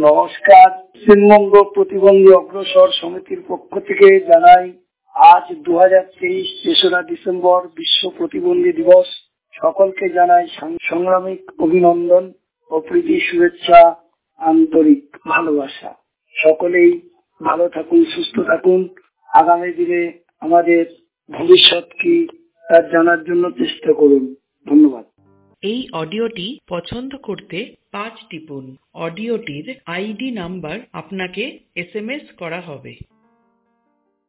নমস্কার। পশ্চিমবঙ্গ প্রতিবন্ধী অগ্রসর সমিতির পক্ষ থেকে জানাই আজ 2023 তেসরা ডিসেম্বর বিশ্ব প্রতিবন্ধী দিবস। সকলকে জানাই সংগ্রামিক অভিনন্দন ও প্রীতি শুভেচ্ছা, আন্তরিক ভালোবাসা। সকলেই ভালো থাকুন, সুস্থ থাকুন। আগামী দিনে আমাদের ভবিষ্যৎ কি তা জানার জন্য চেষ্টা করুন। ধন্যবাদ। এই অডিওটি পছন্দ করতে 5 টিপুন। অডিওটির আইডি নাম্বার আপনাকে SMS করা হবে।